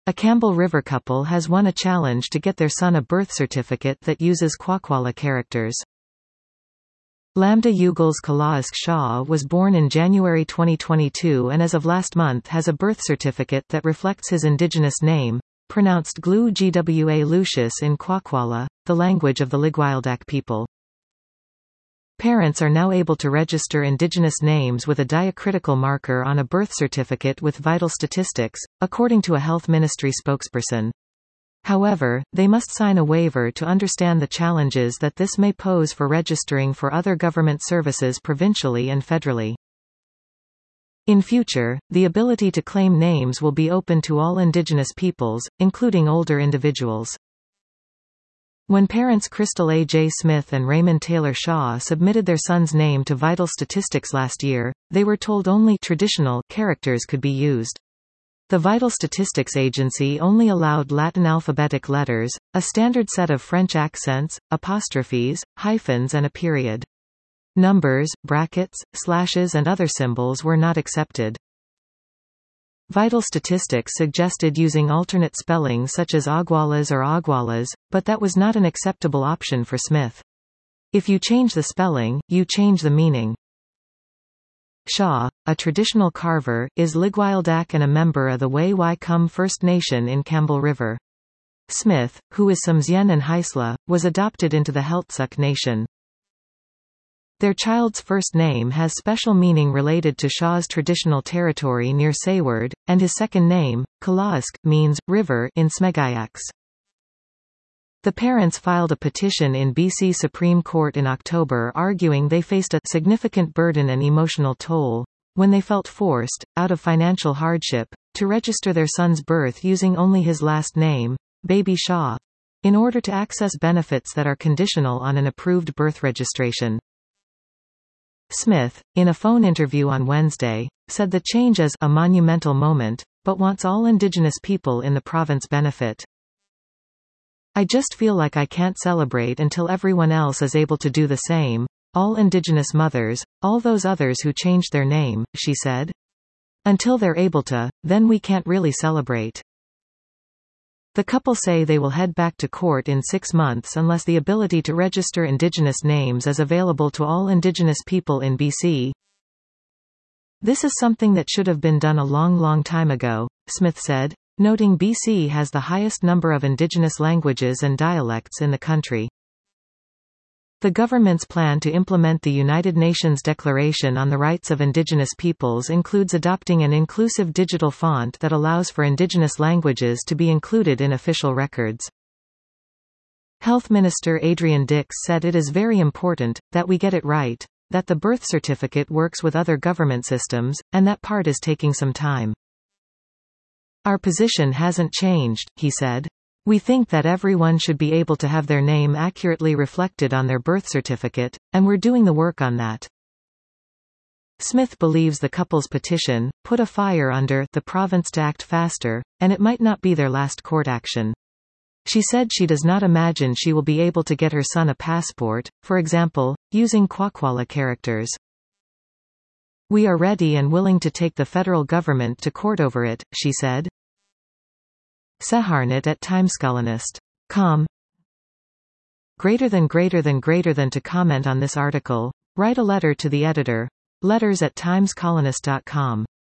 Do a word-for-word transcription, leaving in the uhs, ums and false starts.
A Campbell River couple has won a challenge to get their son a birth certificate that uses Kwakwala characters. Lambda Yugals Kalaask Shaw was born in January twenty twenty-two and as of last month has a birth certificate that reflects his indigenous name, pronounced Glu Gwa Lucius in Kwakwala, the language of the Ligwildak people. Parents are now able to register indigenous names with a diacritical marker on a birth certificate with vital statistics, according to a health ministry spokesperson. However, they must sign a waiver to understand the challenges that this may pose for registering for other government services provincially and federally. In future, the ability to claim names will be open to all Indigenous peoples, including older individuals. When parents Crystal A. J. Smith and Raymond Taylor Shaw submitted their son's name to Vital Statistics last year, they were told only traditional characters could be used. The Vital Statistics Agency only allowed Latin alphabetic letters, a standard set of French accents, apostrophes, hyphens and a period. Numbers, brackets, slashes and other symbols were not accepted. Vital Statistics suggested using alternate spellings such as Agwalas or Agwalas, but that was not an acceptable option for Smith. If you change the spelling, you change the meaning. Shaw, a traditional carver, is Ligwildak and a member of the Way-Wy-Cum First Nation in Campbell River. Smith, who is Tsimshian and Haisla, was adopted into the Heiltsuk Nation. Their child's first name has special meaning related to Shaw's traditional territory near Sayward, and his second name, Kalaask, means river in Smegiax. The parents filed a petition in B C Supreme Court in October arguing they faced a significant burden and emotional toll when they felt forced, out of financial hardship, to register their son's birth using only his last name, Baby Shaw, in order to access benefits that are conditional on an approved birth registration. Smith, in a phone interview on Wednesday, said the change is a monumental moment, but wants all Indigenous people in the province benefit. I just feel like I can't celebrate until everyone else is able to do the same, all Indigenous mothers, all those others who changed their name, she said. Until they're able to, then we can't really celebrate. The couple say they will head back to court in six months unless the ability to register Indigenous names is available to all Indigenous people in B C. This is something that should have been done a long long time ago, Smith said, noting B C has the highest number of Indigenous languages and dialects in the country. The government's plan to implement the United Nations Declaration on the Rights of Indigenous Peoples includes adopting an inclusive digital font that allows for Indigenous languages to be included in official records. Health Minister Adrian Dix said it is very important that we get it right, that the birth certificate works with other government systems, and that part is taking some time. Our position hasn't changed, he said. We think that everyone should be able to have their name accurately reflected on their birth certificate, and we're doing the work on that. Smith believes the couple's petition put a fire under the province to act faster, and it might not be their last court action. She said she does not imagine she will be able to get her son a passport, for example, using Kwakwala characters. We are ready and willing to take the federal government to court over it, she said. Seharnit at timescolonist dot com. Greater than greater than greater than to comment on this article, write a letter to the editor. Letters at timescolonist dot com.